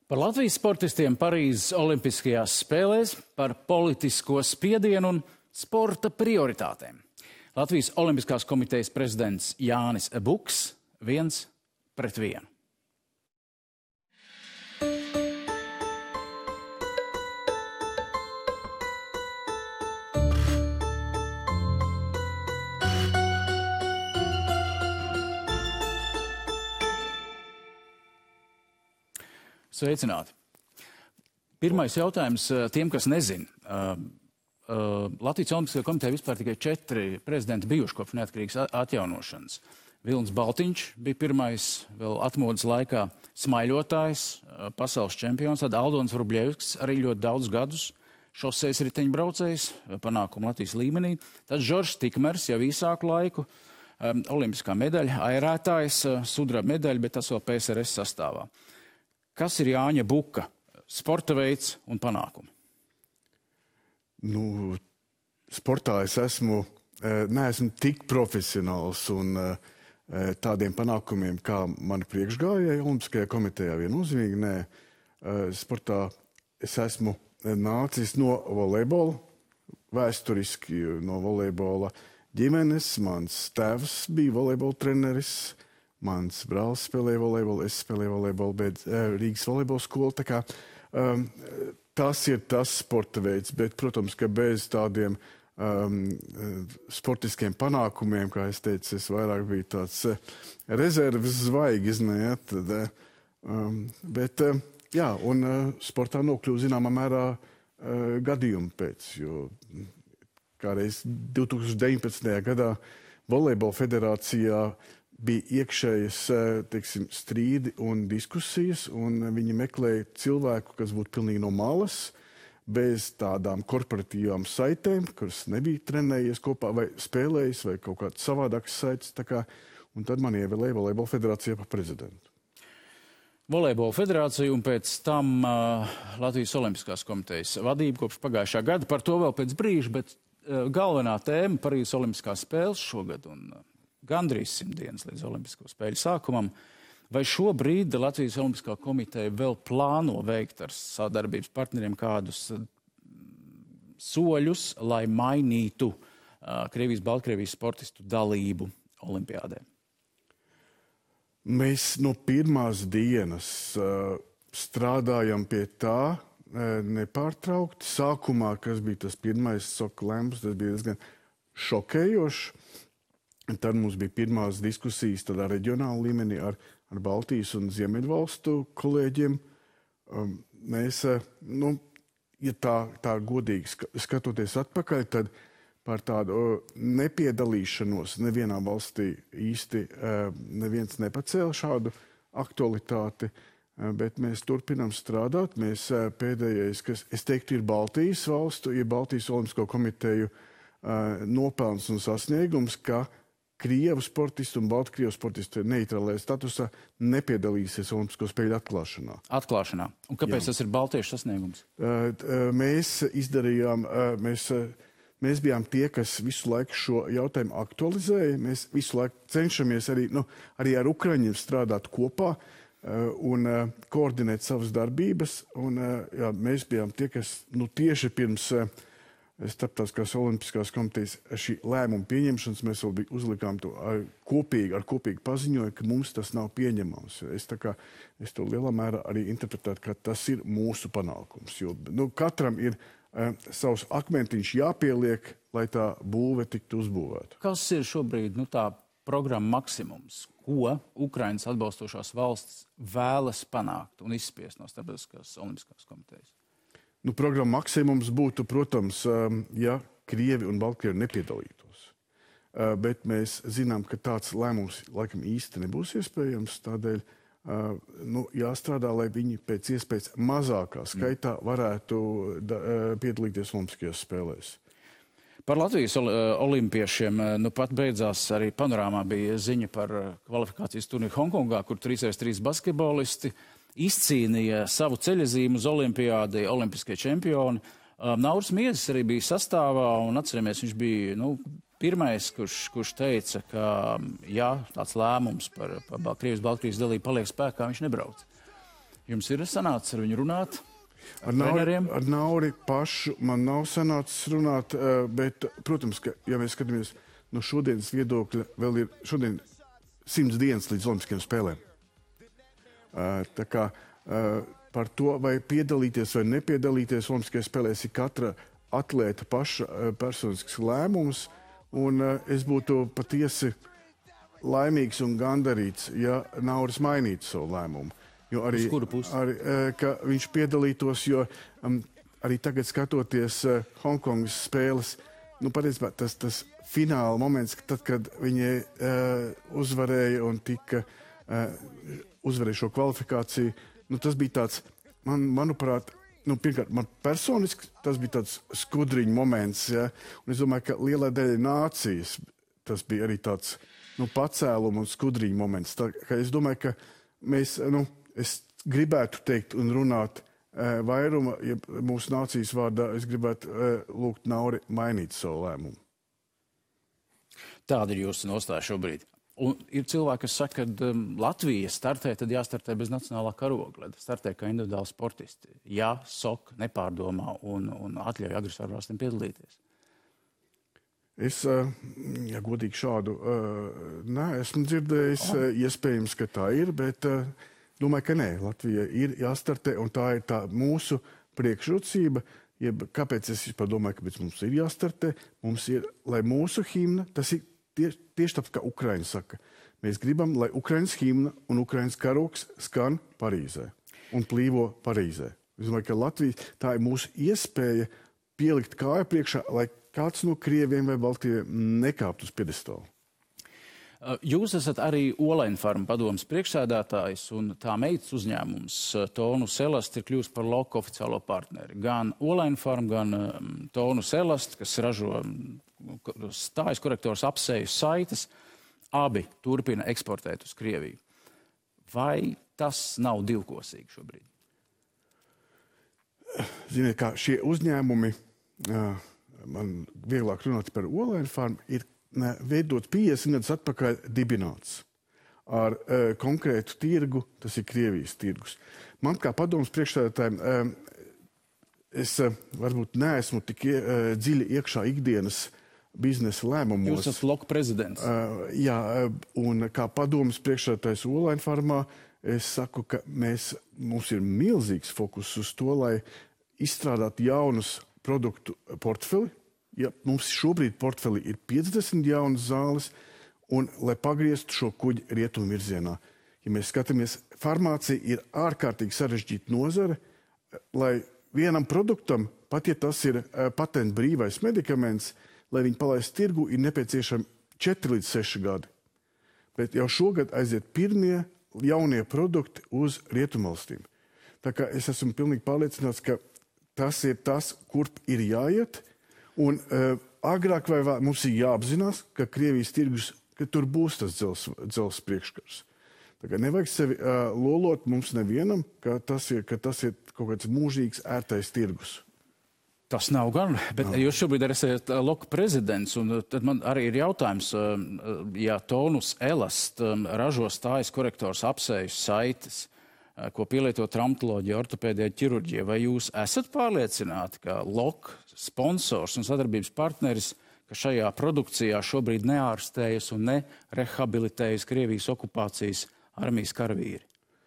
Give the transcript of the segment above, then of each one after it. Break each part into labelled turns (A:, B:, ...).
A: Par Latvijas sportistiem Parīzes olimpiskajās spēlēs, par politisko spiedienu un sporta prioritātēm. Latvijas Olimpiskās komitejas prezidents Jānis Buks 1-1. Sveicināti. Pirmais jautājums tiem, kas nezin. Latvijas Olimpiskajā komitejā vispār tikai 4 prezidenti bijuši kopš neatkarīgas atjaunošanas. Vilnis Baltiņš bija pirmais, vēl atmodas laikā smaiļotājs, pasaules čempions, tad Aldons Vrubļevskis arī ļoti daudz gadus, šoseis riteņbraucējs, panākumu Latvijas līmenī, tad Žoržs Tikmers jau īsāku laiku, olimpiskā medaļa, airētājs, sudraba medaļa, bet tas vēl PSRS sastāvā. Kas ir Jāņa Buka sporta veids un panākumi?
B: Sportā es neesmu tik profesionāls un tādiem panākumiem, kā mani priekšgājēji Olimpiskajā komitejā viennozīmīgi nē. Sportā es esmu nācis no volejbola, vēsturiski no volejbola ģimenes. Mans tēvs bija volejbola treneris. Mans brālis spēlēja volejbolu, es spēlēju volejbolu, bet Rīgas volejbola skola. Tā kā tas ir tas sporta veids, bet, protams, ka bez tādiem sportiskiem panākumiem, kā es teicu, es vairāk biju tāds rezerves zvaigznes, ne, bet, jā, un sportā nokļuvu zināmā mērā gadījumu pēc, jo kādreiz 2019. Gadā volejbola federācijā bija iekšējas, teiksim, strīdi un diskusijas, un viņi meklēja cilvēku, kas būtu pilnīgi no malas, bez tādām korporatīvām saitēm, kuras nebija trenējies kopā vai spēlējis, vai kaut kāds savādāks saites. Un tad man ievēlēja Volejbola federācija par prezidentu.
A: Volejbola federācija un pēc tam Latvijas Olimpiskās komitejas vadība kopš pagājušā gada. Par to vēl pēc brīža, bet galvenā tēma Parīzes Olimpiskās spēles šogad un gandrīz 100 dienas līdz Olimpisko spēļu sākumam. Vai šobrīd Latvijas Olimpiskā komiteja vēl plāno veikt ar sadarbības partneriem kādus soļus, lai mainītu Krievijas, Baltkrievijas sportistu dalību olimpiādē?
B: Mēs no pirmās dienas strādājam pie tā nepārtraukti. Sākumā, kas bija tas pirmais soka lēmums, tas bija diezgan šokējoši. Tad mums bija pirmās diskusijas tādā reģionāla līmenī ar Baltijas un Ziemeļvalstu kolēģiem. Mēs, ja tā godīgi skatoties atpakaļ, tad par tādu nepiedalīšanos nevienā valstī īsti neviens nepacēla šādu aktualitāti, bet mēs turpinām strādāt. Mēs pēdējais, kas, es teiktu, ir Baltijas valstu, ir Baltijas Olimpisko komiteju nopelns un sasniegums, ka Krievu sportistu un Baltkrievu sportistu neitrālajā statusā nepiedalīsies Olimpisko spēļu atklāšanā. Un kāpēc tas ir baltiešu sasniegums? Mēs izdarījām, mēs bijām tie, kas visu laiku šo jautājumu aktualizēja. Mēs visu laiku cenšamies arī ar ukraiņiem strādāt kopā un koordinēt savas darbības. Un, jā, mēs bijām tie, kas tieši pirms Starptautiskās Olimpiskās komitejas šī lēmuma pieņemšanas mēs vēl uzlikām to ar kopīgi paziņoju, ka mums tas nav pieņemams. Es to lielā mērā arī interpretētu, ka tas ir mūsu panākums. Jo katram ir savs akmentiņš jāpieliek, lai tā būve tiktu uzbūvēta.
A: Kas ir šobrīd tā programma maksimums, ko Ukrainas atbalstošās valsts vēlas panākt un izspiest no Starptautiskās Olimpiskās komitejas?
B: Programma maksimums būtu, protams, ja Krievi un Baltkrievi nepiedalītos. Bet mēs zinām, ka tāds lēmums laikam īsti nebūs iespējams. Tādēļ jāstrādā, lai viņi pēc iespējas mazākā skaitā varētu piedalīties Olimpiskajās spēlēs.
A: Par Latvijas olimpiešiem pat beidzās arī panorāmā bija ziņa par kvalifikācijas turnīru Hongkongā, kur 3x3 basketbolisti izcīnīja savu ceļazīmu uz olimpiādi, olimpiskie čempioni. Nauris Miezis arī bija sastāvā, un atceramies, viņš bija pirmais, kurš teica, ka ja tāds lēmums par Krievijas, Baltkrievijas dalību paliek spēkā, viņš nebrauc. Jums ir sanācis ar viņu runāt?
B: Ar Nauri pašu man nav sanācis runāt, bet, protams, ka, ja mēs skatāmies no šodienas viedokļa, vēl ir šodien 100 dienas līdz Olimpiskajām spēlēm. Tā kā par to, vai piedalīties vai nepiedalīties Olimpiskajās spēlēs, ir katra atlēta paša personisks lēmums, un es būtu patiesi laimīgs un gandarīts, ja Nauris mainītu savu lēmumu. Jo arī, ka viņš piedalītos, jo arī tagad skatoties Hongkongas spēles, patiesībā tas fināla moments, tad, kad viņi uzvarēja un uzvarēja šo kvalifikāciju, tas bija tāds, manuprāt, pirmkārt, man personiski tas bija tāds skudriņu moments, ja? Un es domāju, ka lielai daļai nācijas tas bija arī tāds, pacēluma un skudriņu moments. Tā, ka es domāju, ka mēs, es gribētu teikt un runāt vairuma, ja mūsu nācijas vārdā, es gribētu lūgt Nauri mainīt savu lēmumu.
A: Tāda ir jūsu nostāja šobrīd. Un ir cilvēki, kas saka, ka Latvija startē, tad jāstartē bez nacionālā karoga, lai startē kā individuāli sportisti. Ja SOK nepārdomā un atļauj agresoru valstīm piedalīties.
B: Es, ja godīgi šādu, neesmu dzirdējis, iespējams, ka tā ir, bet domāju, ka nē, Latvija ir jāstartē, un tā ir tā mūsu priekšrocība. Kāpēc es vispār domāju, kāpēc mums ir jāstartē? Mums ir, lai mūsu himna, tas ir tieši tāpēc, kā Ukraiņa saka. Mēs gribam, lai Ukraiņas himna un Ukraiņas karogs skan Parīzē un plīvo Parīzē. Es domāju, ka Latvija, tā ir mūsu iespēja pielikt kāju priekšā, lai kāds no Krieviem vai Baltijiem nekāpt uz piedestālu.
A: Jūs esat arī Olaine Farma padomes priekšsēdētājs, un tā meitas uzņēmums Tonus Elast ir kļūst par LOK oficiālo partneri. Gan Olaine Farma, gan Tonus Elast, kas ražo stājas korektors, apsējus, saites, abi turpina eksportēt uz Krieviju. Vai tas nav divkosīgi šobrīd?
B: Ziniet, kā šie uzņēmumi, man vieglāk runāt par Olaine Farmu, ir veidot 50 gadus atpakaļ dibināts ar konkrētu tirgu, tas ir Krievijas tirgus. Man kā padomas priekšsēdētājiem, es varbūt neesmu tik dziļi iekšā ikdienas biznesa lēmumos.
A: Jūs esat LOK prezidents.
B: Jā, un kā padomas priekšsēdētājs Olaine Farmā, es saku, ka mums ir milzīgs fokus uz to, lai izstrādātu jaunus produktu portfeli. Ja mums šobrīd portfelī ir 50 jaunas zāles, un lai pagrieztu šo kuģi rietumu virzienā. Ja mēs skatāmies, farmācija ir ārkārtīgi sarežģīta nozare, lai vienam produktam, pat ja tas ir patentu brīvais medikaments, lai viņi palaist tirgu, ir nepieciešami 4 līdz 6 gadi. Bet jau šogad aiziet pirmie jaunie produkti uz rietumvalstīm. Tā kā es esmu pilnīgi pārliecināts, ka tas ir tas, kurp ir jāiet. Un agrāk vai vēl mums ir jāapzinās, ka Krievijas tirgus, ka tur būs tas dzels priekškars. Tā kā nevajag sevi lolot mums nevienam, ka tas ir kaut kāds mūžīgs ērtais tirgus.
A: Tas nav gan, bet jūs šobrīd arī esat LOK prezidents, un tad man arī ir jautājums, ja Tonus Elast ražo stājas korektors, apsējus, saites, ko pielieto traumatoloģija, ortopēdija, ķirurģija, vai jūs esat pārliecināti, ka LOK sponsors un sadarbības partneris, ka šajā produkcijā šobrīd neārstējas un nerehabilitējas Krievijas okupācijas armijas karavīri?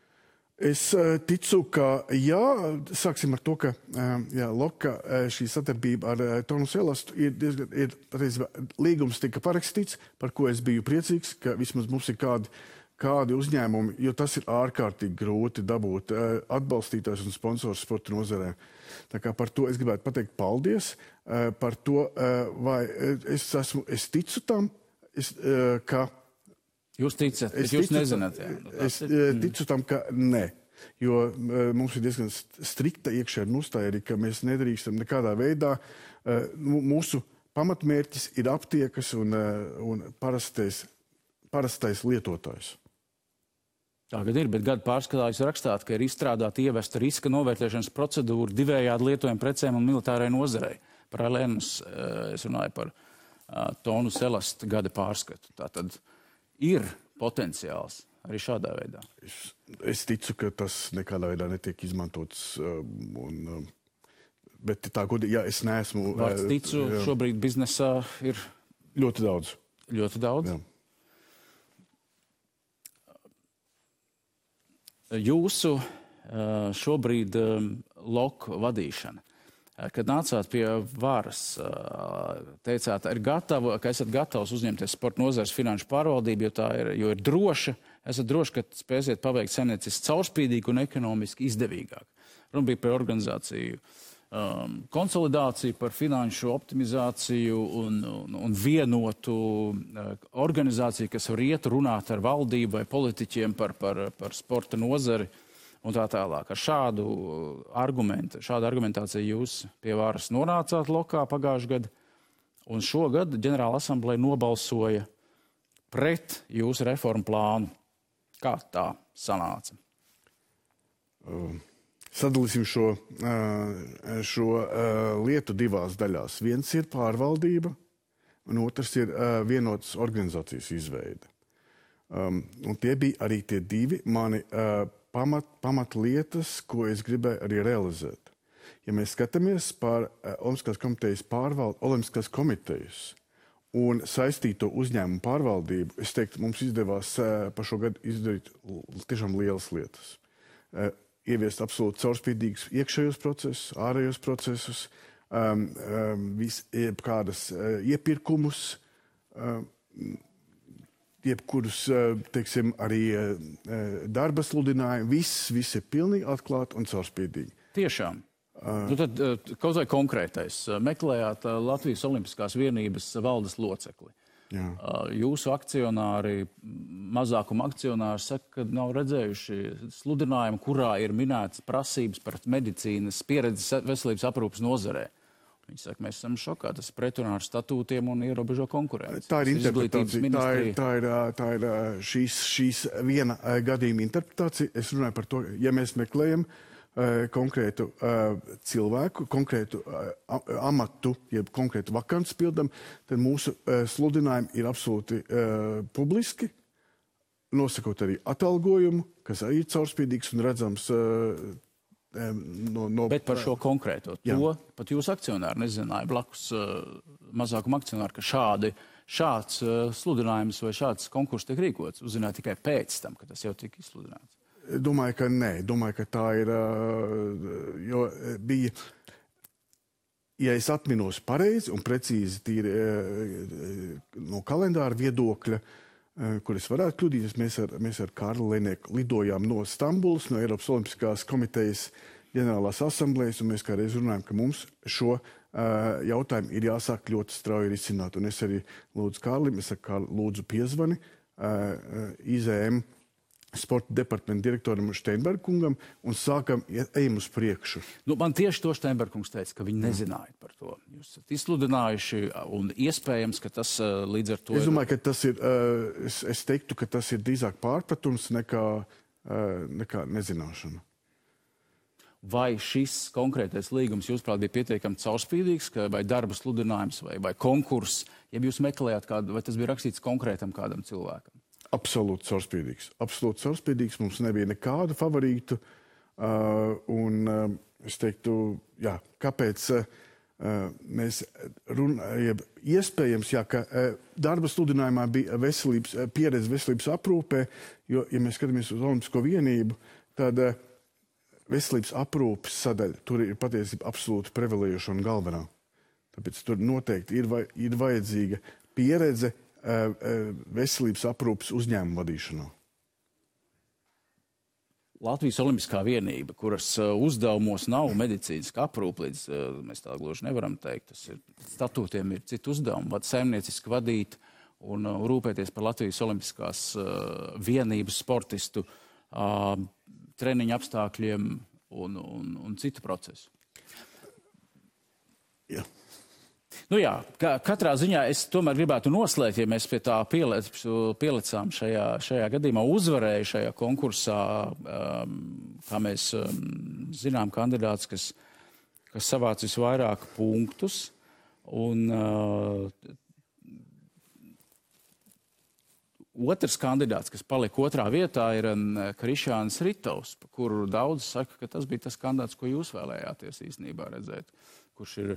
B: Es ticu, ka jā, sāksim ar to, ka LOK šī sadarbība ar Tonus Elastu ir līgums tika parakstīts, par ko es biju priecīgs, ka vismaz mums ir kādi uzņēmumi, jo tas ir ārkārtīgi grūti dabūt atbalstītājs un sponsors sporta nozarē. Tā kā par to es gribētu pateikt paldies, par to, vai es ticu tam, ka...
A: Jūs ticat, bet jūs nezināt.
B: Es ticu tam, ka ne, jo mums ir diezgan strikta iekšēja nostāja arī, ka mēs nedrīkstam nekādā veidā. Mūsu pamatmērķis ir aptiekas un parastais lietotājs.
A: Tagad ir, bet gadu pārskatā jūs rakstāt, ka ir izstrādāta ievesta riska novērtēšanas procedūra divējādi lietojumu precēm un militārai nozarei. Par Elēnas es runāju par Tonus Elast gada pārskatu. Tātad ir potenciāls arī šādā veidā?
B: Es ticu, ka tas nekādā veidā netiek izmantots. Bet tā, ja es neesmu...
A: Vārds ticu, šobrīd biznesā ir...
B: Ļoti daudz.
A: Ļoti daudz?
B: Jā.
A: Jūsu šobrīd loku vadīšana. Kad nācāt pie varas, teicāt, ka esat gatavs uzņemties sporta nozares finanšu pārvaldību, jo ir droša, esat droši, ka spēsiet paveikt saimnieciski caurspīdīgi un ekonomiski izdevīgāk. Runa bija par organizāciju konsolidāciju, par finanšu optimizāciju un vienotu organizāciju, kas var iet runāt ar valdību vai politiķiem par sporta nozari un tā tālāk. Ar šādu argumentāciju jūs pie varas nonācāt lokā pagājušajā gadā, un šogad ģenerāla asambleja nobalsoja pret jūsu reformu plānu. Kā tā sanāca?
B: Sadalīsim šo lietu divās daļās. Viens ir pārvaldība, un otrs ir vienotas organizācijas izveide. Un tie bija arī tie divi mani pamatlietas, ko es gribēju arī realizēt. Ja mēs skatāmies par Olimpiskās komitejas pārvaldi, Olimpiskās komitejas un saistīto uzņēmumu pārvaldību, es teiktu, mums izdevās par šo gadu izdarīt tiešām lielas lietas. Ieviest absolūti caurspīdīgus iekšējos procesus, ārējos procesus, kādas iepirkumus, jebkurus, teiksim, arī darba sludinājumu. Viss ir pilnīgi atklāti un caurspīdīgi.
A: Tiešām. Nu tad kaut vai konkrētais. Meklējāt Latvijas Olimpiskās vienības valdes locekli. Jā. Jūsu akcionāri, mazākuma akcionāri saka, ka nav redzējuši sludinājumu, kurā ir minētas prasības par medicīnas pieredzes veselības aprūpas nozarē. Viņi saka, mēs esam šokā, tas pretrunā ar statūtiem un ierobežo konkurenci.
B: Tā ir interpretācija. Tā ir šīs viena gadījuma interpretācija. Es runāju par to, ja mēs meklējam konkrētu cilvēku, konkrētu amatu, jeb konkrētu vakances pildam, tad mūsu sludinājumi ir absolūti publiski, nosakot arī atalgojumu, kas arī ir caurspīdīgs un redzams
A: Bet par šo konkrēto, to pat jūs akcionāri nezināja blakus mazākuma akcionāri, ka šāds sludinājums vai šāds konkurss tiek rīkots. Uzzināja tikai pēc tam, ka tas jau tika izsludināts.
B: Domāju, ka nē. Domāju, ka tā ir, jo bija, ja es atminos pareizi un precīzi tīri no kalendāra viedokļa, kur es varētu kļūdīties, mēs ar Kārli Lenieku lidojām no Stambulas, no Eiropas Olimpiskās komitejas ģenerālās asamblejas, un mēs kādreiz runājam, ka mums šo jautājumu ir jāsāk ļoti strauji risināt. Un es arī lūdzu Kārlim, lūdzu piezvani IZM sporta departamenta direktoram Steinberga kungam un ejam uz priekšu.
A: Nu, man tieši to Steinberga kungs teica, ka viņi nezināja par to. Jūs esat izsludinājuši un iespējams, ka tas līdz ar to...
B: Es domāju, ka tas ir, es teiktu, ka tas ir drīzāk pārpratums nekā nezināšana.
A: Vai šis konkrētais līgums, jūsuprāt, bija pietiekami caurspīdīgs, vai darba sludinājums, vai konkurss, ja jūs meklējāt kādu, vai tas bija rakstīts konkrētam kādam cilvēkam?
B: Absolūti caurspīdīgs. Absolūti caurspīdīgs. Mums nebija nekādu favorītu. Es teiktu, kāpēc mēs runājam, iespējams, ka darba sludinājumā bija pieredze veselības aprūpē, jo, ja mēs skatāmies uz Olimpisko vienību, tad veselības aprūpes sadaļa tur ir patiesībā absolūti prevalējoša un galvenā. Tāpēc tur noteikti ir vajadzīga pieredze veselības aprūpes uzņēmumu vadīšanā.
A: Latvijas Olimpiskā vienība, kuras uzdevumos nav medicīniska aprūpe, līdz mēs tā gluži nevaram teikt, tas ir statūtiem ir citu uzdevumu, saimnieciski vadīt un rūpēties par Latvijas Olimpiskās vienības sportistu treniņu apstākļiem un citu procesu.
B: Jā.
A: Nu jā, katrā ziņā es tomēr gribētu noslēgt, ja mēs pie tā pielicām šajā gadījumā, uzvarēja šajā konkursā, kā mēs zinām, kandidāts, kas savāc visvairāk punktus. Un otrs kandidāts, kas palika otrā vietā, ir Krišjāns Ritovs, par kuru daudz saka, ka tas bija tas kandidāts, ko jūs vēlējāties īstenībā redzēt, kurš ir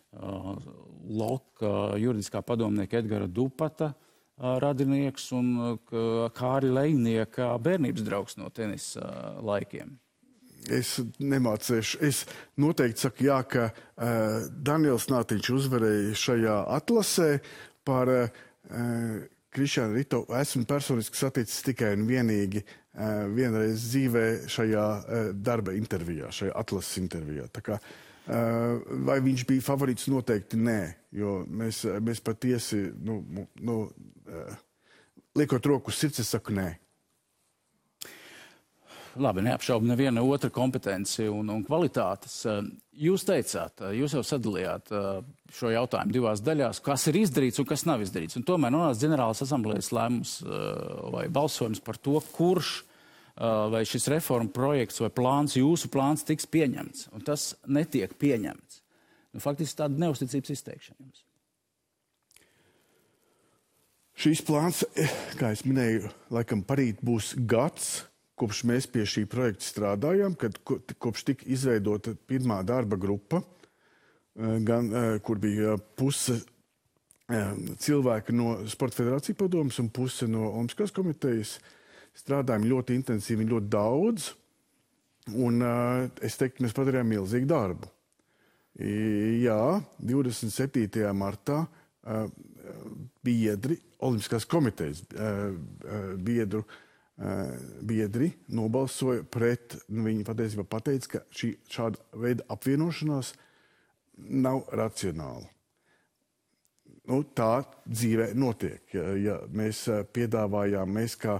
A: Loka juridiskā padomnieka Edgara Dupata radinieks un Kāri Lejnieka bērnības draugs no tenisa laikiem.
B: Es nemācēšu. Es noteikti saku, jā, ka Daniels Nātiņš uzvarēja šajā atlasē par Krišjānu Ritovu. Esmu personiski saticis tikai un vienīgi vienreiz dzīvē šajā darba intervijā, šajā atlases intervijā. Tā kā, vai viņš bija favorīts? Noteikti nē, jo mēs patiesi, liekot roku uz sirds, es saku nē.
A: Labi, neapšaubu neviena otra kompetenci un kvalitātes. Jūs teicāt, jūs jau sadalījāt šo jautājumu divās daļās, kas ir izdarīts un kas nav izdarīts. Un tomēr nonāca ģenerālas asamblējas lēmums vai balsojums par to, kurš vai šis reforma projekts vai plāns, jūsu plāns tiks pieņemts. Un tas netiek pieņemts. Faktiski tāda neusticības izteikšana jums.
B: Šīs plāns, kā es minēju, laikam parīt būs gads, kopš mēs pie šī projekta strādājām, kopš tika izveidota pirmā darba grupa, kur bija puse cilvēki no Sporta federācija padomes un puse no Olimpiskās komitejas. Strādājām ļoti intensīvi, ļoti daudz, un es teiktu, mēs padarījām milzīgu darbu. Jā, 27. martā biedri, Olimpiskās komitejas biedri nobalsoja pret, viņi patiesībā pateica, ka šāda veida apvienošanās nav racionāla. Tā dzīvē notiek. Ja mēs piedāvājām, mēs kā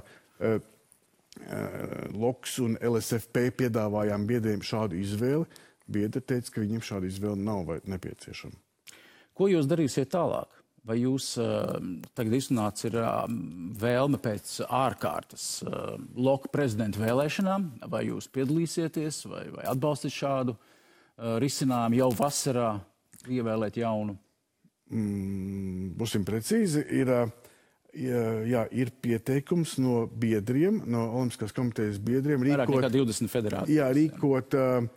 B: LOKS un LSFP piedāvājām biedriem šādu izvēli, biedri teica, ka viņiem šāda izvēle nav nepieciešama.
A: Ko jūs darīsiet tālāk? Vai jūs tagad iznāca ir vēlme pēc ārkārtas LOK prezidenta vēlēšanām, vai jūs piedalīsieties, vai atbalstīt šādu risinājumu jau vasarā ievēlēt jaunu?
B: Būsim precīzi, ir pieteikums no biedriem, no Olimpiskās komitejas biedriem.
A: Vairāk nekā 20 federāti.
B: Jā, rīkot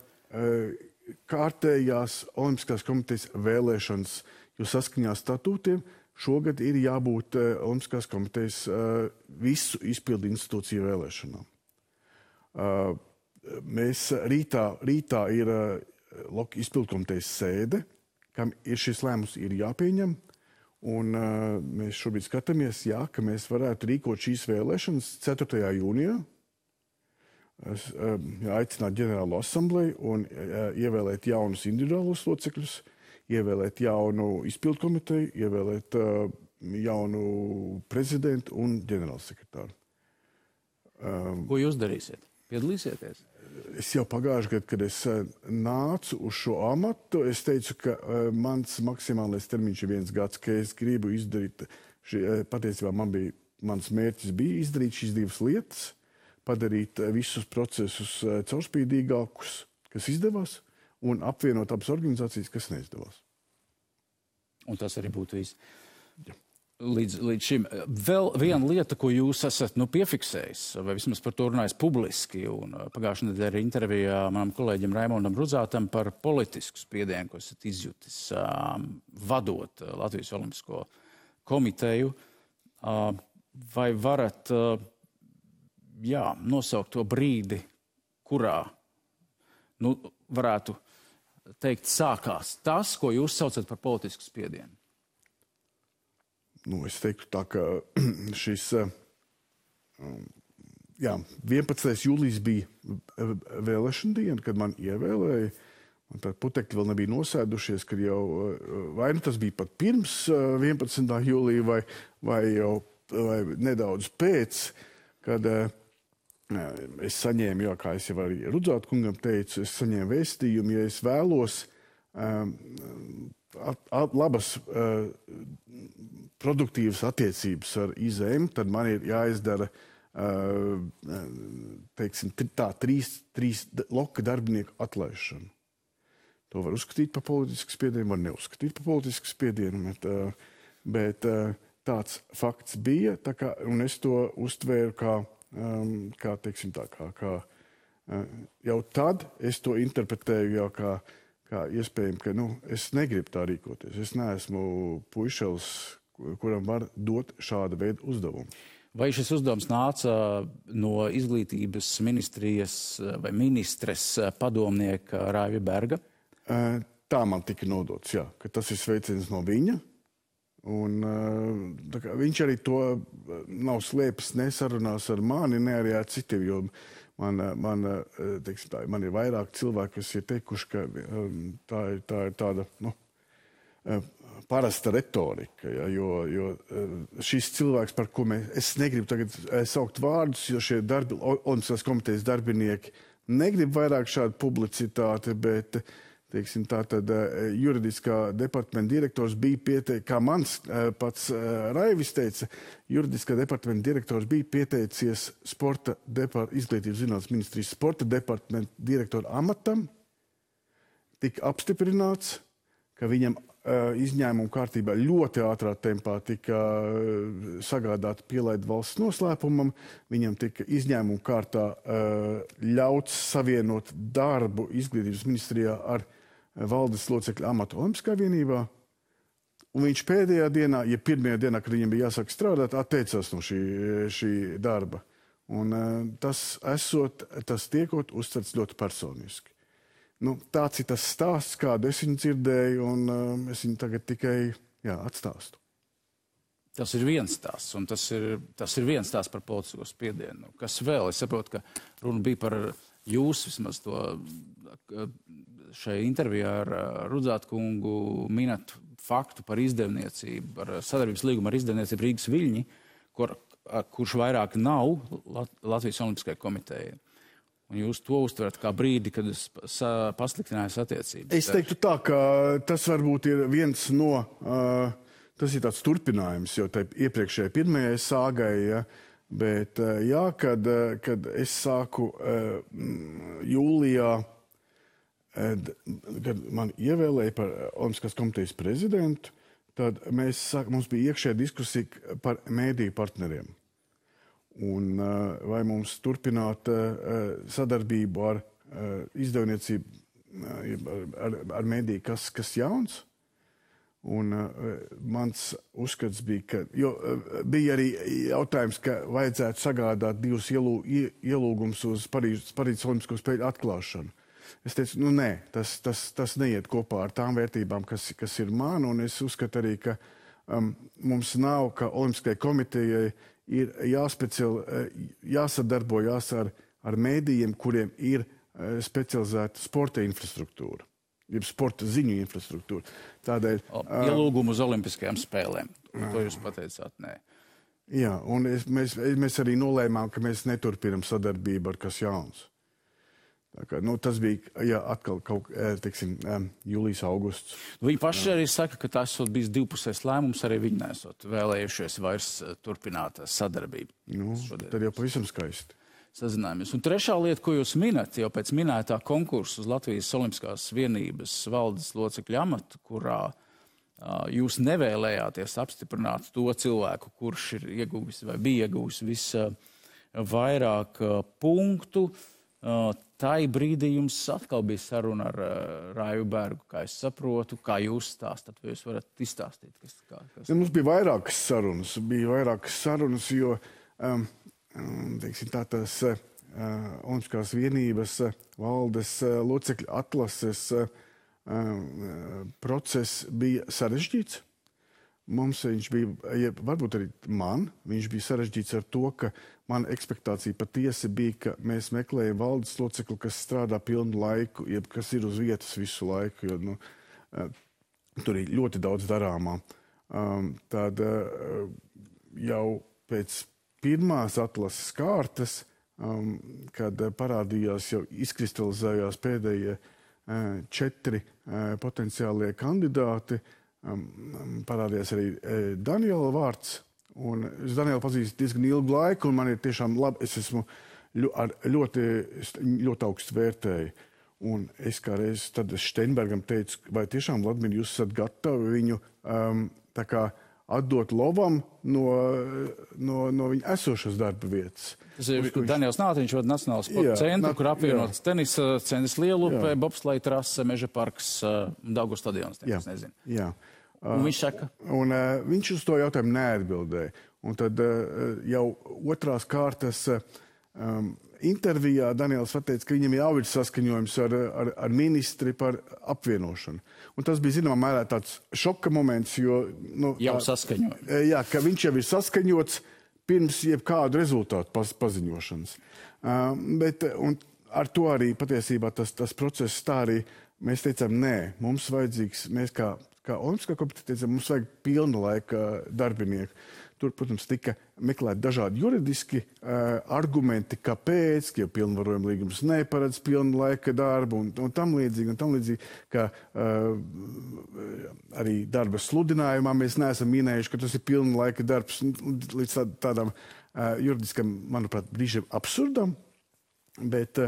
B: kārtējās Olimpiskās komitejas vēlēšanas, jo saskaņā statūtiem šogad ir jābūt Olimpiskās komitejas visu izpildu institūciju vēlēšanām. Mēs rītā ir LOK izpildu komitejas sēde, kam šis lēmums ir jāpieņem, un mēs šobrīd skatāmies, ka mēs varētu rīkot šīs vēlēšanas 4. jūnijā, aicināt ģenerālo asambleju un ievēlēt jaunus individuālos locekļus, ievēlēt jaunu izpildu komiteju, ievēlēt jaunu prezidentu un ģenerālsekretāru.
A: Ko jūs darīsiet? Piedalīsieties?
B: Es jau pagājušajā gadā, kad es nācu uz šo amatu, es teicu, ka mans maksimālais termiņš ir 1 gads, ka es gribu izdarīt, patiesībā mans mērķis bija izdarīt šīs 2 lietas, padarīt visus procesus caurspīdīgākus, kas izdevās, un apvienot abas organizācijas, kas neizdevās.
A: Un tas arī būtu viss. Līdz šim. Vēl viena lieta, ko jūs esat piefiksējis, vai vismaz par to runājis publiski, un pagājušajā nedēļā intervijā manam kolēģim Raimondam Rudzātam par politisku spiedienu, ko esat izjutis vadot Latvijas Olimpisko komiteju. Vai varat nosaukt to brīdi, kurā varētu teikt, sākās tas, ko jūs saucat par politisku spiedienu?
B: Es teiktu tā, ka šis 11. jūlijas bija vēlēšana diena, kad man ievēlēja. Un tad putekļi vēl nebija nosēdušies, kad jau vai tas bija pat pirms 11. jūlija vai nedaudz pēc, kad es saņēmu, kā es jau arī Rudzāta kungam teicu, es saņēmu vēstījumu, ja es vēlos labas produktīvas attiecības ar IZM, tad man ir jāizdara, teiksim, trīs LOK darbinieku atlaišanu. To var uzskatīt par politisku spiedienu, var neuzskatīt par politisku spiedienu, bet tāds fakts bija, un es to uztvēru kā teiksim tā, jau tad es to interpretēju jau kā iespējami, ka es negribu tā rīkoties. Es neesmu puišelis, kuram var dot šāda veida uzdevumu.
A: Vai šis uzdevums nāca no izglītības ministrijas vai ministres padomnieka Raiva Berga?
B: Tā man tika nodots, jā, ka tas ir sveiciens no viņa. Un, viņš arī to nav slēpis ne sarunās ar mani, ne arī ar citiem, jo man ir vairāk cilvēki, kas ir teikuši, ka tā ir tāda parasta retorika, ja, jo šis cilvēks, par ko es negribu tagad saukt vārdus, jo šie Olimpiskās komitejas darbinieki negrib vairāk šādu publicitāti, bet teiksim, tātad juridiskā departamenta direktors bija pieteicis, kā mans pats Raivis teica, juridiskā departamenta direktors bija pieteicies izglītības zinātnes ministrijas sporta departamenta direktora amatam, tika apstiprināts, ka viņam izņēmuma kārtībā ļoti ātrā tempā tika sagādāta pielaida valsts noslēpumam, viņam tika izņēmuma kārtā ļauts savienot darbu izglītības ministrijā ar valdes locekļu amatu Olimpiskā vienībā, un viņš pēdējā dienā, pirmajā dienā, kad viņam bija jāsāk strādāt, atteicās no šī darba. Un tas tiekot uztverts ļoti personiski. Tāds ir tas stāsts, kādu es viņu dzirdēju, un es viņu tagad tikai atstāstu.
A: Tas ir viens stāsts, un tas ir viens stāsts par politisko spiedienu. Kas vēl? Es saprotu, ka runa bija par jūs vismaz to šai intervijā ar Rudzātu kungu minat faktu par izdevniecību, par sadarbības līgumu ar izdevniecību Rīgas Viļņi, kurš vairāk nav Latvijas Olimpiskajai komitejai. Un jūs to uztverat kā brīdi, kad es pasliktināju attiecības.
B: Es teiktu tā, ka tas varbūt ir viens no, tas ir tāds turpinājums jau tai iepriekšējai pirmajai sāgai, ja, bet kad es sāku jūlijā, kad man ievēlēja par Olimpiskās komitejas prezidentu, tad mums bija iekšējā diskusija par mēdīju partneriem. Un vai mums turpināt sadarbību ar izdevniecību, ar mēdīju, kas jauns? Un mans uzskats bija, jo bija arī jautājums, ka vajadzētu sagādāt 2 ielūgumus uz Parīzes Olimpisko spēļu atklāšanu. Es teicu, nē, tas neiet kopā ar tām vērtībām, kas ir man, un es uzskatu arī, ka mums nav, ka Olimpiskajai komitejai ir jāsadarbojās ar mēdījiem, kuriem ir specializēta sporta infrastruktūra, jeb sporta ziņu infrastruktūra. Tādēļ
A: ielūgumu uz Olimpiskajām spēlēm. To jūs pateicāt, nē.
B: Jā, un mēs arī nolēmām, ka mēs neturpinam sadarbību ar kas jauns. Tas bija atkal teiksim, jūlijas, augusts.
A: Viņi paši arī saka, ka tas ir bijis divpusējs lēmums, arī viņi nesot vēlējušies vairs turpināt sadarbību.
B: Tad jau pavisam skaisti.
A: Sazinājamies. Un trešā lieta, ko jūs minat, jau pēc minētā konkursa uz Latvijas Olimpiskās vienības valdes locekļu amatu, kurā jūs nevēlējāties apstiprināt to cilvēku, kurš ir ieguvis vai bija ieguvis visvairāk punktu. Tai brīdī jums atkal bija saruna ar Raivu Bergu, kā es saprotu, kā jūs stāstat, vai jūs varat izstāstīt?
B: Mums bija vairākas sarunas, jo teiksim, tās Olimpiskās vienības valdes locekļu atlases process bija sarežģīts. Mums viņš bija, varbūt arī viņš bija sarežģīts ar to, ka mana ekspektācija patiesi bija, ka mēs meklējam valdes locekli, kas strādā pilnu laiku, jeb kas ir uz vietas visu laiku, jo tur ir ļoti daudz darāmā. Tad jau pēc pirmās atlases kārtas, kad parādījās, jau izkristalizējās pēdējie 4 potenciālie kandidāti, parādījās arī Daniela vārds, un es Danielu pazīstu diezgan ilgu laiku, un man ir tiešām labi, es esmu ļoti augstu vērtēju. Un es kā reiz tad Steinbergam teicu, vai tiešām, Vladimir, jūs esat gatavi viņu tā kā atdot Lovam no viņa esošas darba vietas.
A: Tas ir Daniels Nātiņš vada Nacionālo sporta centru, kur apvienots tenisa centrs Lielupē, bobsleja trase, Meža parks, Daugavas stadions.
B: Jā.
A: Un viņš saka?
B: Un viņš uz to jautājumu neatbildēja. Un tad jau otrās kārtas intervijā Daniels pateica, ka viņam jau ir saskaņojums ar ministri par apvienošanu. Un tas bija, zināmā mērā, tāds šoka moments, jo...
A: saskaņoja.
B: Jā, ka viņš jau ir saskaņots pirms jebkādu rezultātu paziņošanas. Bet ar to arī patiesībā tas process tā arī mēs teicām, nē, mums vajadzīgs, mēs kā Olimpiskā komiteja teicām, mums vajag pilna laika darbinieku. Tur, protams, tika meklēt dažādi juridiski argumenti, kāpēc, ka jau pilnvarojuma līgums neparedz pilna laika darbu un tam līdzīgi, ka arī darba sludinājumā mēs neesam minējuši, ka tas ir pilna laika darbs līdz tādam juridiskam, manuprāt, brīžam absurdam, bet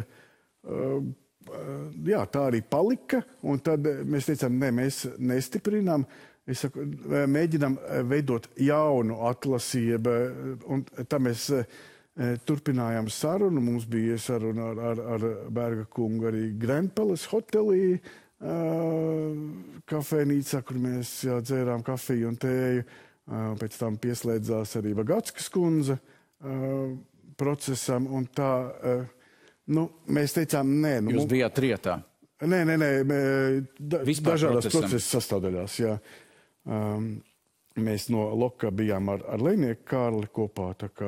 B: jā, tā arī palika, un tad mēs teicām, ne, mēs nestiprinām. Es saku, mēģinām veidot jaunu atlasi, un tā mēs turpinājām sarunu. Mums bija saruna ar Berga kungu arī Grand Palace hotelī, kafejnīcā, kur mēs dzērām kafiju un tēju. Pēc tam pieslēdzās arī Vagatskas kundze procesam, un tā, mēs teicām, nē.
A: Jūs bijāt trietā?
B: Nē, dažādās procesa sastāvdaļās, jā. Mēs no Loka bijām ar Leinieku Kārli kopā, tā kā,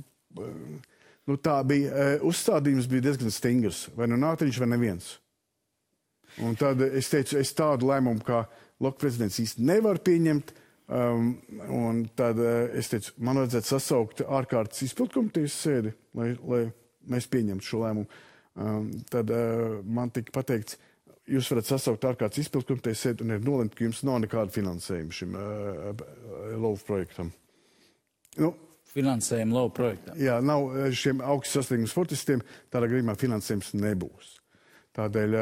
B: tā bija, uzstādījums bija diezgan stingrs, vai nu Nātiņš, vai neviens. Un tad es teicu, es tādu lēmumu, kā Loka prezidents īsti nevar pieņemt, un tad es teicu, man vajadzētu sasaukt ārkārtas izpildkomitejas sēdi, lai mēs pieņemtu šo lēmumu. Tad man tika pateikts, jūs varat sasaukt ārkārtas izpildkomitejas sēdi un ir nolemt, ka jums nav nekāda finansējuma šim LOV projektam.
A: Finansējuma LOV projektam?
B: Jā, nav šiem augstu sasniegumu sportistiem, tādā gadījumā finansējums nebūs. Tādēļ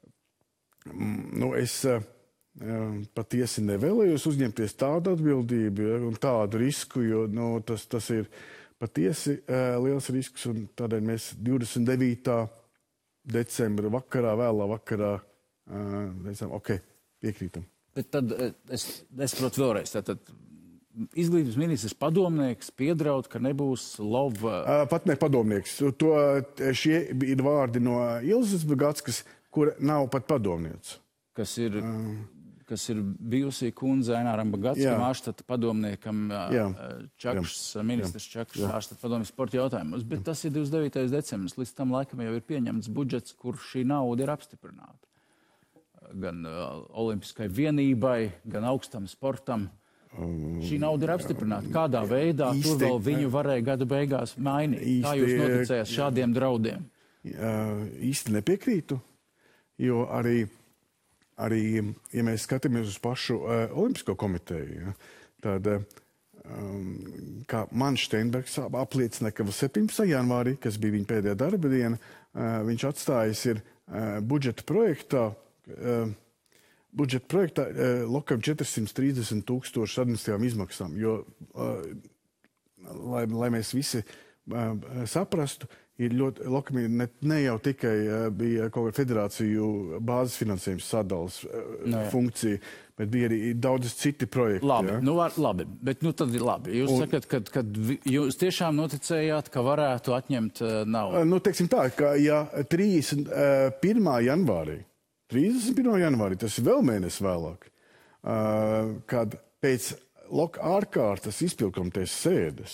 B: es patiesi nevēlējos uzņemties tādu atbildību un tādu risku, jo tas ir patiesi liels risks, un tādēļ mēs 29. decembra vakarā, vēlā vakarā, teicām, piekrītam.
A: Bet tad es saprotu vēlreiz, tad izglītības ministrs padomnieks piedraud, ka nebūs LOV...
B: Pat ne padomnieks. Šie ir vārdi no Ilzes Bagatskas, kura nav pat padomniec.
A: Kas ir bijusī kundze Aināram Bagatskam, ārštata padomniekam ministrs Čakšs, ārštata padomnieks sporta jautājumos. Bet tas ir 29. decembris. Līdz tam laikam jau ir pieņemts budžets, kur šī nauda ir apstiprināta. Gan olimpiskai vienībai, gan augstam sportam. Šī nauda ir apstiprināta. Kādā veidā tur vēl viņu varēja gada beigās mainīt? Kā jūs noticējāt šādiem draudiem?
B: Īsti nepiekrītu, jo arī, ja mēs skatāmies uz pašu Olimpisko komiteju, tad, kā man Steinbergs apliecina, ka 17. janvārī, kas bija viņa pēdējā darba diena, viņš atstājis ir budžeta projektā Lokam 430 000 administratīvām izmaksām, jo, lai mēs visi saprastu, ir ļoti, Lokam ne jau tikai bija kaut kāda federāciju bāzes finansējums sadalas funkcija, bet bija arī daudz citi projekti.
A: Labi, bet tad ir labi. Jūs sakat, kad jūs tiešām noticējāt, ka varētu atņemt naudu?
B: Teiksim tā, ka ja 31. janvārī, tas ir vēl mēnesi vēlāk, kad pēc Loka ārkārtas izpildkomitejas sēdes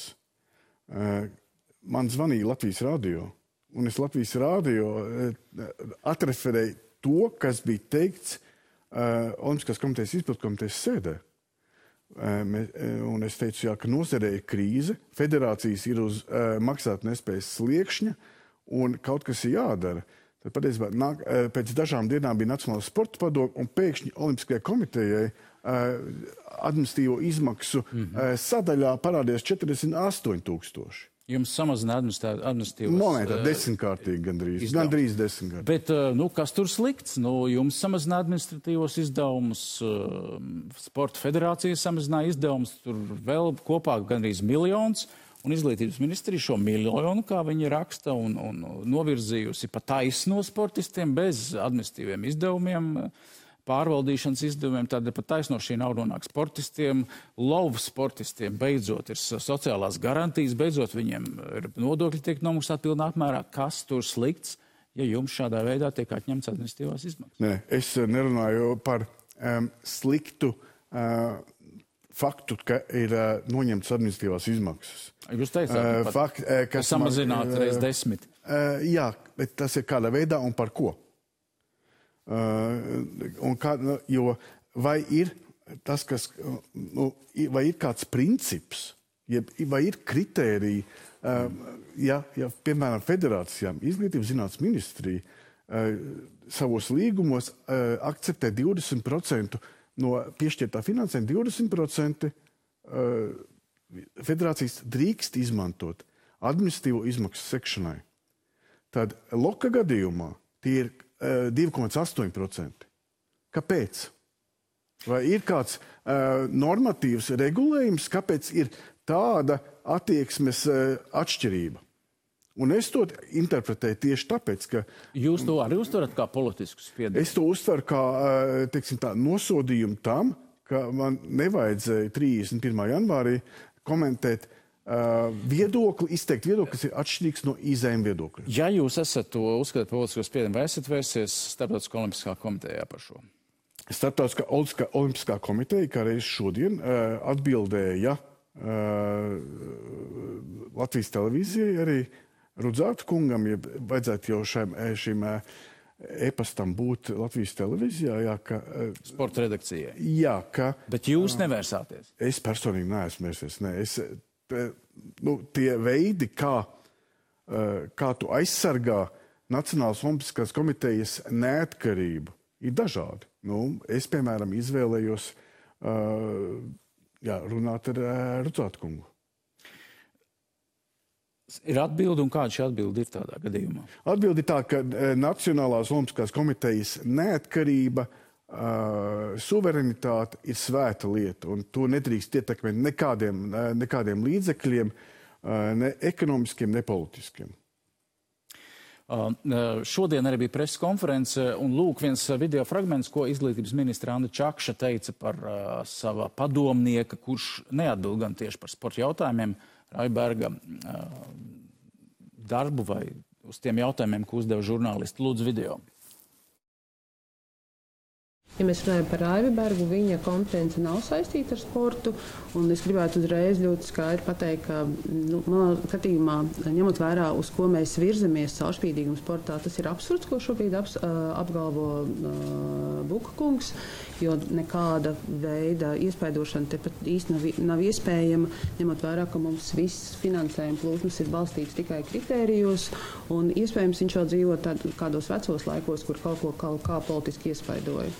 B: man zvanīja Latvijas radio, un es Latvijas radio atreferēju to, kas bija teikts Olimpiskās komitejas izpildkomitejas sēdē. Un es teicu, ka nozarē ir krīze, federācijas ir uz maksātnespējas sliekšņa, un kaut kas ir jādara. Tad patiesībā pēc dažām dienām bija Nacionālā sporta padome, un pēkšņi Olimpiskajai komitejai administratīvo izmaksu sadaļā parādījās 48 000.
A: Jums samazina administratīvos...
B: Momentā, 10-kārtīgi gandrīz. Gandrīz 10-kārtīgi.
A: Bet, kas tur slikts? Jums samazina administratīvos izdevumus, Sporta federācija samazināja izdevumus, tur vēl kopā gandrīz 1 miljons, un Izglītības ministrija šo 1 miljonu, kā viņi raksta, un novirzījusi pa taisno sportistiem bez administratīviem izdevumiem, pārvaldīšanas izdevumiem, tad pat taisno šī nauda nonāk sportistiem, lovu sportistiem, beidzot ir sociālās garantijas, beidzot viņiem ir nodokļi tiek nomaksāti pilnā apmērā. Kas tur slikts, ja jums šādā veidā tiek atņemts administratīvās izmaksas?
B: Nē, es nerunāju par sliktu faktu, ka ir noņemts administratīvās izmaksas.
A: Jūs teicāt, ka samazināt reiz 10.
B: Jā, bet tas ir kādā veidā un par ko? Jo vai ir tas, vai ir kāds princips, vai ir kritēriji, ja piemēram federācijām Izglītības zinātnes ministrija savos līgumos akceptē 20% no piešķirtā finansējuma, 20% federācijas drīkst izmantot administratīvo izmaksu sekšanai. Tad Loka gadījumā tie ir 2,8%. Kāpēc? Vai ir kāds normatīvs regulējums, kāpēc ir tāda attieksmes atšķirība? Un es to interpretēju tieši tāpēc, ka...
A: Jūs to arī uztverat kā politisku spiedienu?
B: Es to uztveru kā, teiksim tā, nosodījumu tam, ka man nevajadzēja 31. janvārī komentēt izteikt viedokli, kas ir atšķirīgs no IZM viedokļa.
A: Ja jūs esat to uzskatāt par politisko spiedienu, vai esat vērsies Starptautiskā olimpiskā komitejā par šo?
B: Starptautiskā olimpiskā komiteja, kā reiz šodien, atbildēja Latvijas televīzijai arī Rudzāta kungam, ja vajadzētu jau šim e-pastam būt Latvijas televīzijā, jā, ka...
A: Sporta redakcijai.
B: Jā, ka...
A: Bet jūs nevērsāties?
B: Es personīgi neesmu vērsies, ne. Tie veidi, kā tu aizsargā Nacionālās olimpiskās komitejas neatkarību, ir dažādi. Es, piemēram, izvēlējos runāt ar Rudzāta kungu.
A: Ir atbilde, un kāda šī atbilde ir tādā gadījumā?
B: Atbilde ir tā, ka Nacionālās olimpiskās komitejas neatkarība, suverenitāte ir svēta lieta, un to nedrīkst ietekmēt nekādiem līdzekļiem, ne ekonomiskiem, ne politiskiem.
A: Šodien arī bija preses konference, un lūk viens video fragments, ko Izglītības ministra Anna Čakša teica par sava padomnieka, kurš neatbild gan tieši par sporta jautājumiem, Raiberga darbu vai uz tiem jautājumiem, ko uzdeva žurnālisti. Lūdzu video.
C: Ja mēs runājam par Raibergu, viņa kompetence nav saistīta ar sportu, un es gribētu uzreiz ļoti skaidri pateikt, ka manā skatījumā, ņemot vērā, uz ko mēs virzamies caurspīdīguma sportā, tas ir absurds, ko šobrīd apgalvo Buka kungs, jo nekāda veida iespaidošana tepat īsti nav iespējama, ņemot vērā, ka mums viss finansējuma plūsmas ir balstīts tikai kritērijos, un iespējams viņš jau dzīvo kādos vecos laikos, kur kaut ko kā politiski iespaidoja.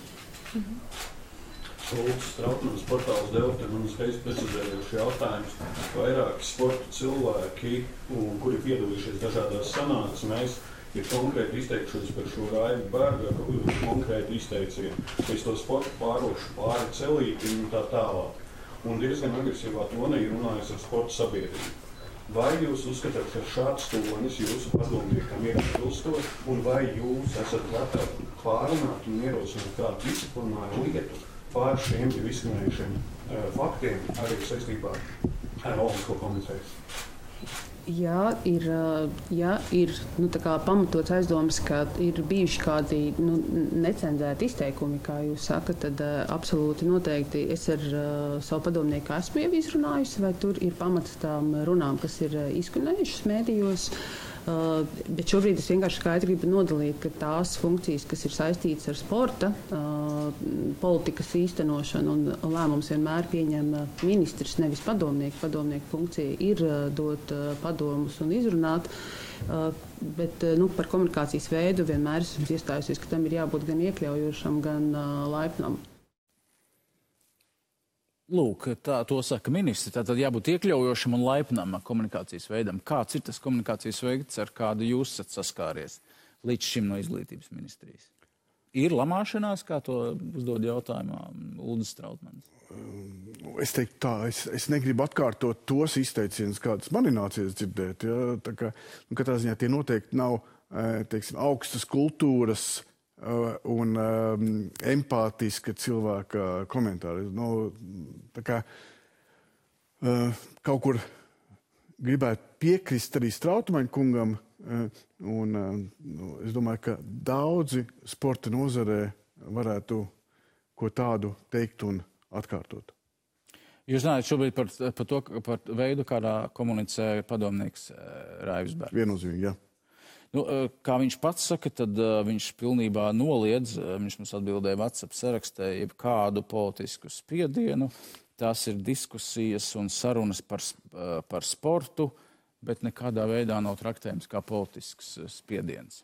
D: Lūdzu, Strautmanis portāls deva te man uzreiz precizējoši jautājumus. Vairāki sporta cilvēki, kuri piedalījušies dažādās sanāksmēs, ir konkrēti izteikšies par šo Raiberga konkrēti izteicienu. Es to sportu pārošu pāri celīti un tā tālāk. Un diezgan agresīvā tonī runājas ar sporta sabiedrību. Vai jūs uzskatāt, ka šāds tonis jūsu padomniekam ir atbilstoši, un vai jūs esat gatavi pārunāt un ierosināt kādu disciplināru lietu pār šiem izskanējušiem faktiem arī saistībā ar Olimpisko komiteju?
C: Ja ir pamatots aizdomas, ka ir bijuši kādi necenzēti izteikumi, kā jūs sakat, tad absolūti noteikti es ar savu padomnieku esmu jau izrunājusi, vai tur ir pamats tām runām, kas ir izskanējušas mēdījos. Bet šobrīd es vienkārši skaidri gribu nodalīt, ka tās funkcijas, kas ir saistītas ar sporta politikas īstenošanu un lēmums vienmēr pieņem ministrs, nevis padomnieki. Padomnieku funkcija ir dot padomus un izrunāt, bet par komunikācijas veidu vienmēr esmu iestājusies, ka tam ir jābūt gan iekļaujošam, gan laipnam.
A: Lūk, to saka ministri. Tātad jābūt iekļaujošam un laipnam komunikācijas veidam. Kāds ir tas komunikācijas veids, ar kādu jūs esat saskāries līdz šim no izglītības ministrijas? Ir lamāšanās, kā to uzdod jautājumā Uldis Strautmanis?
B: Es teiktu tā, es negribu atkārtot tos izteicienus, kādas man ir nācies dzirdēt. Ja? Tā kā, katrā ziņā tie noteikti nav, teiksim, augstas kultūras un empātiska cilvēka komentāri. Tā kā kaut kur gribētu piekrist arī Strautmaņa kungam, un es domāju, ka daudzi sporta nozarē varētu ko tādu teikt un atkārtot.
A: Jūs runājat šobrīd par veidu, kādā komunicē padomnieks Raivis Bergs.
B: Viennozīmīgi, jā.
A: Kā viņš pats saka, tad viņš pilnībā noliedz, viņš mums atbildēja WhatsApp sarakstē, jebkādu politisku spiedienu. Tās ir diskusijas un sarunas par sportu, bet nekādā veidā nav traktējums kā politisks spiediens.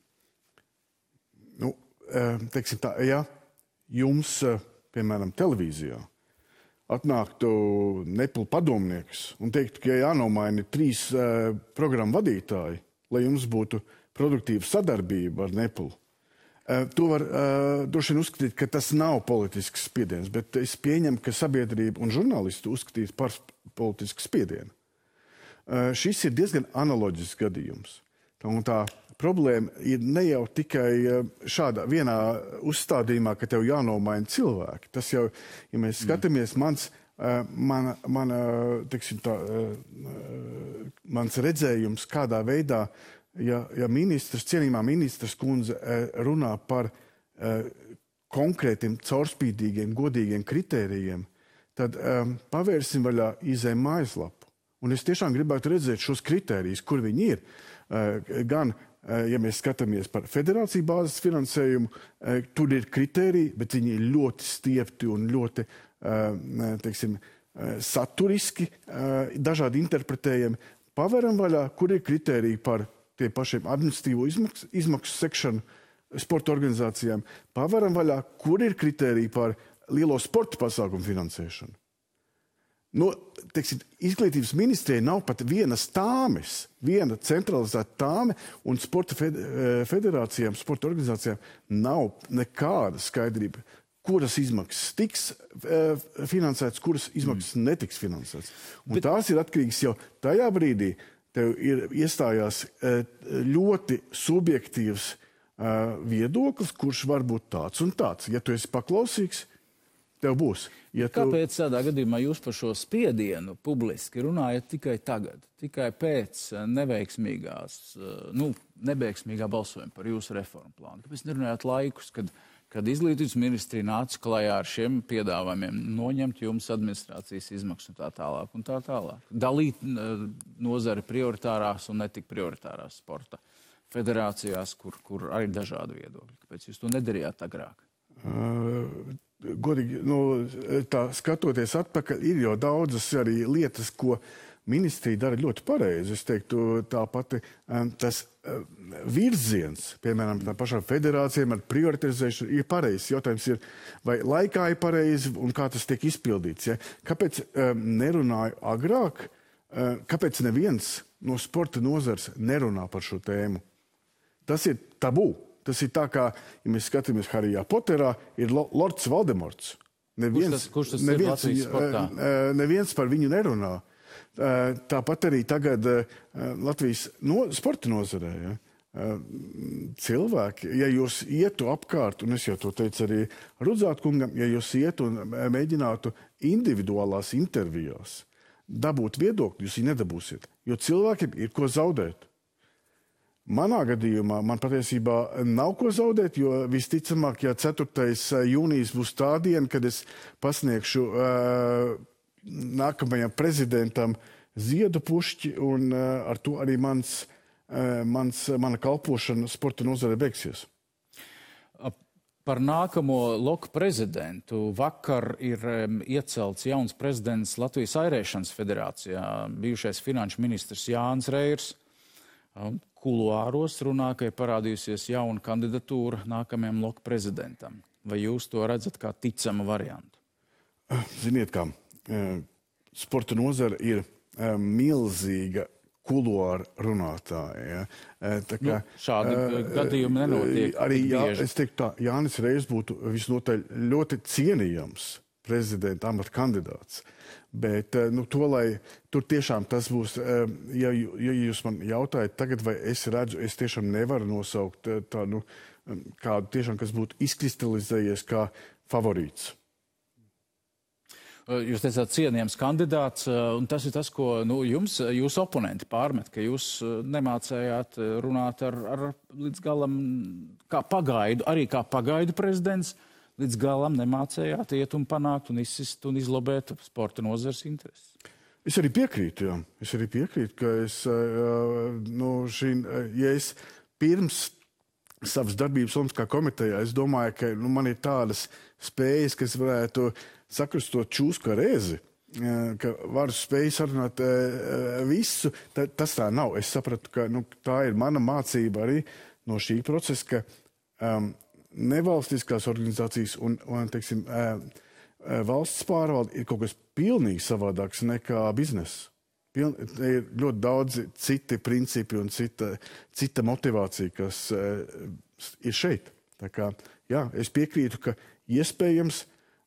B: Teiksim tā, ja jums, piemēram, televīzijā atnāktu Nepal padomnieks un teiktu, ka jānomaina 3 programmu vadītāji, lai jums būtu produktīva sadarbība ar Nepalu. To var droši vien uzskatīt, ka tas nav politisks spiediens, bet es pieņemu, ka sabiedrība un žurnālisti uzskatīs par politisku spiedienu. Šis ir diezgan analoģisks gadījums. Tā problēma ir ne jau tikai šādā vienā uzstādījumā, ka tev jānomaina cilvēki. Tas jau, ja mēs skatāmies, mans redzējums, kādā veidā, ja cienījumā ministrs kundze runā par konkrētiem, caurspīdīgiem, godīgiem kritērijiem, tad pavērsim vaļā IZM mājaslapu. Un es tiešām gribētu redzēt šos kritērijus, kur viņi ir. Gan, ja mēs skatāmies par federāciju bāzes finansējumu, tur ir kritēriji, bet viņi ir ļoti stiepti un ļoti, saturiski, dažādi interpretējami. Paveram vaļā, kur ir kritēriji par tie pašiem administratīvo izmaksu sekšanu sporta organizācijām. Paveram vaļā, kur ir kritēriji par lielo sporta pasākumu finansēšanu. Izglītības ministrijai nav pat vienas tāmes, viena centralizēta tāme, un sporta federācijām, sporta organizācijām nav nekāda skaidrība, kuras izmaksas tiks finansētas, kuras izmaksas netiks finansētas. Un tās ir atkarīgas jau tajā brīdī, tev ir iestājās ļoti subjektīvs viedoklis, kurš var būt tāds un tāds. Ja tu esi paklausīgs, tev būs.
A: Kāpēc tādā gadījumā jūs par šo spiedienu publiski runājat tikai tagad, tikai pēc neveiksmīgā balsojuma par jūsu reformu plānu? Kāpēc nerunājat laikus, kad izglītības ministrija nāca klajā ar šiem piedāvājumiem, noņemt jums administrācijas izmaksu un tā tālāk? Dalīt nozari prioritārās un netik prioritārās sporta federācijās, kur arī dažādi viedokļi. Kāpēc jūs to nedarījāt agrāk?
B: Godīgi, tā skatoties atpakaļ, ir jau daudzas arī lietas, ko ministrija dara ļoti pareizi. Es teiktu, tāpat tas virziens, piemēram, tā pašām federācijām ar prioritizēšanu ir pareizs. Jautājums ir, vai laikā ir pareizi un kā tas tiek izpildīts. Ja? Kāpēc nerunāju agrāk? Kāpēc neviens no sporta nozars nerunā par šo tēmu? Tas ir tabū. Tas ir tā kā, ja mēs skatāmies Harijā Poterā, ir Lords Valdemorts.
A: Kurš tas ir Latvijas sportā?
B: Neviens par viņu nerunā. Tāpat arī tagad Latvijas sporta nozarē. Ja? Cilvēki, ja jūs ietu apkārt, un es jau to teicu arī Rudzāt kungam, ja jūs ietu un mēģinātu individuālās intervijās dabūt viedokļu, jūs viņu nedabūsiet. Jo cilvēkiem ir ko zaudēt. Manā gadījumā man patiesībā nav ko zaudēt, jo visticamāk, ja 4. jūnijas būs tā diena, kad es pasniegšu nākamajam prezidentam ziedu pušķi, un ar to arī mana kalpošana sporta nozarē beigsies.
A: Par nākamo LOK prezidentu vakar ir iecelts jauns prezidents Latvijas airēšanas federācijā, bijušais finanšu ministrs Jānis Reirs. Kuluāros runā, ka ir parādījusies jauna kandidatūra nākamajam LOK prezidentam. Vai jūs to redzat kā ticamu variantu?
B: Ziniet kā, sporta nozara ir milzīga kuluāra runātāja. Ja?
A: Šādi gadījumi nenotiek.
B: Arī es teiktu tā, Jānis Reizs būtu visnotaļ ļoti cienījams prezidenta amata kandidāts. Bet tur tiešām tas būs, ja jūs man jautājat tagad, vai es redzu, es tiešām nevaru nosaukt tādu kādu tiešām, kas būtu izkristalizējies kā favorīts.
A: Jūs teicāt cienījams kandidāts, un tas ir tas, ko jūs oponenti pārmet, ka jūs nemācējāt runāt ar līdz galam kā pagaidu prezidents, līdz galam nemācējāt iet un panākt un izsist un izlobēt sporta nozares intereses.
B: Es arī piekrītu, jā. Es arī piekrītu, ka ja es pirms savas darbības Olimpiskā komitejā, es domāju, ka man ir tādas spējas, kas varētu sakrustot čūsku ar ēzi, ka varu spēju sarunāt visu. Tas tā nav. Es sapratu, ka tā ir mana mācība arī no šī procesa, ka nevalstiskās organizācijas un teiksim, valsts pārvalde ir kaut kas pilnīgi savādāks nekā biznesa. Ir ļoti daudzi citi principi un cita motivācija, kas ir šeit. Tā kā, jā, es piekrītu, ka iespējams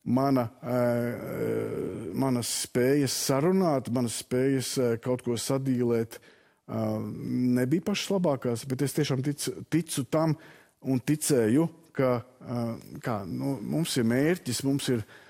B: manas spējas sarunāt, manas spējas kaut ko sadīlēt nebija pašas labākās, bet es tiešām ticu tam un ticēju, ka mums ir mērķis, mums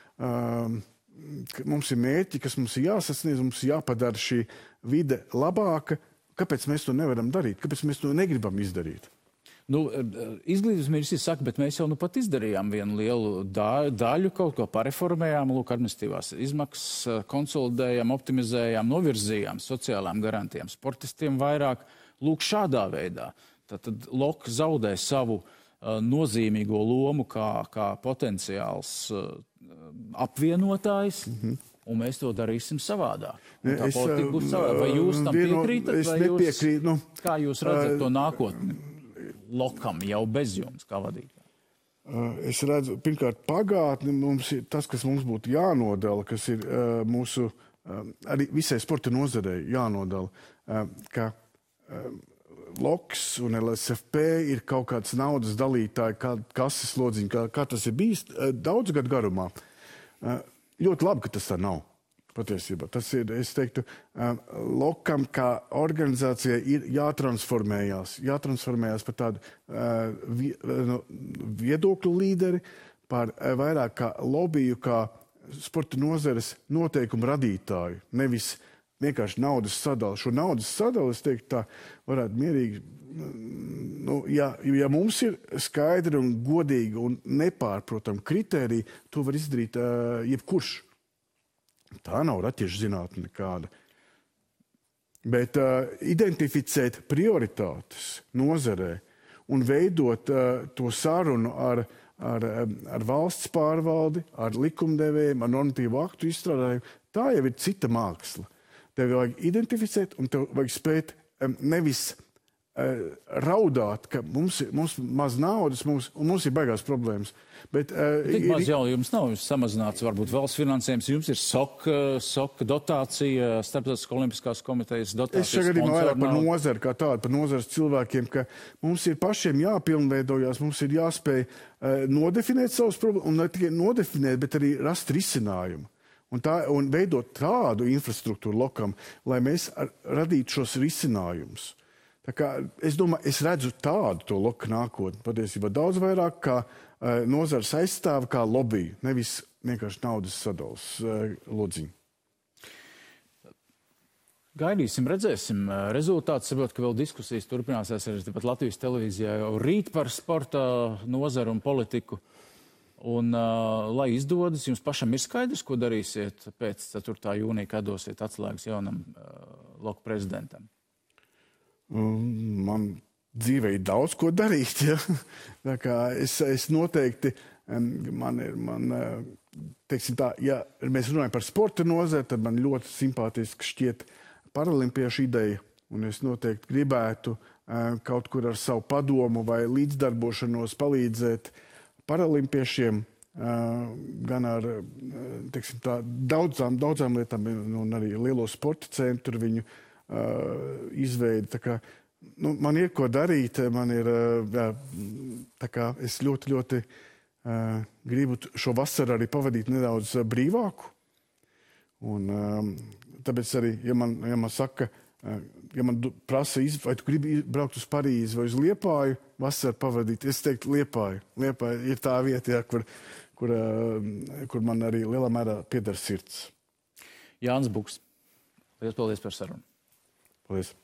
B: ir mērķi, kas mums ir jāsasniedz, mums ir jāpadara šī vide labāka. Kāpēc mēs to nevaram darīt? Kāpēc mēs to negribam izdarīt?
A: Izglītības ministrs saka, bet mēs jau pat izdarījām vienu lielu daļu, kaut ko pareformējām, administratīvās izmaksas, konsolidējām, optimizējām, novirzījām sociālām garantijām, sportistiem vairāk. Šādā veidā. Tad LOK zaudē savu nozīmīgo lomu kā potenciāls apvienotājs, un mēs to darīsim savādāk. Tā politika būs savādāk. Vai jūs tam piekrītat?
B: Es nepiekrītu.
A: Kā jūs redzat to nākotni LOKam jau bez jums, kā vadītāji?
B: Es redzu, pirmkārt, pagātni mums ir tas, kas mums būtu jānodala, kas ir mūsu, arī visai sporta nozarei jānodala, ka LOKs un LSFP ir kaut kāds naudas dalītāji, kases lodziņi, kā tas ir bijis daudz gadu garumā. Ļoti labi, ka tas tā nav. Patiesībā. Tas ir, es teiktu, LOKam kā organizācijai ir jātransformējās par tādu viedokļu līderi, par vairāk kā lobiju, kā sporta nozares noteikumu radītāju, nevis vienkārši naudas sadali. Šo naudas sadali, es teiktu, tā varētu mierīgi, ja mums ir skaidri un godīgi un nepārprotam kritēriji, to var izdarīt jebkurš. Tā nav raķešu zinātne nekāda. Bet identificēt prioritātes nozarē un veidot to sarunu ar valsts pārvaldi, ar likumdevējiem, ar normatīvu aktu izstrādājumu, tā jau ir cita māksla. Tev vajag identificēt un tev vajag spēt nevis raudāt, ka mums maz naudas, mums ir baigās problēmas. Bet,
A: tik maz jau jums nav samazināts, varbūt valsts finansējums, jums ir SOK dotācija, Starptautiskās olimpiskās komitejas dotācija.
B: Es šeit gadījumā vairāk par nozari kā tādu, par nozares cilvēkiem, ka mums ir pašiem jāpilnveidojās, mums ir jāspēj nodefinēt savus problēmas, un ne tikai nodefinēt, bet arī rast risinājumu. Un veidot tādu infrastruktūru LOKam, lai mēs radītu šos risinājumus. Tā kā, es domāju, es redzu tādu to LOK nākotni, patiesībā daudz vairāk kā nozars aizstāva, kā lobby, nevis vienkārši naudas sadalas lodziņu.
A: Gaidīsim, redzēsim rezultātus. Saprot, ka vēl diskusijas turpināsies arī pat Latvijas televīzijā jau rīt par sporta nozaru un politiku. Un, lai izdodas, jums pašam ir skaidrs, ko darīsiet pēc 4. jūnija, kad dosiet atslēgas jaunam LOK prezidentam?
B: Man dzīvē ir daudz ko darīt. Ja? Tā kā es noteikti, teiksim tā, ja mēs runājam par sporta nozari, tad man ļoti simpātiski šķiet paralimpiešu ideja. Un es noteikti gribētu kaut kur ar savu padomu vai līdzdarbošanos palīdzēt paralimpiešiem gan ar teiksim, daudzām lietām, un arī lielo sporta centru viņu izveidi. Tā kā, man ir ko darīt, man ir, tā kā es ļoti gribu šo vasaru arī pavadīt nedaudz brīvāku. Un tāpēc arī, ja man saka, ja man prasa, vai tu gribi braukt uz Parīzi vai uz Liepāju vasaru pavadīt, es teiktu Liepāju. Liepāja ir tā vieta, kur man arī lielā mērā pieder sirds.
A: Jānis Buks, liels paldies par sarunu.
B: Paldies.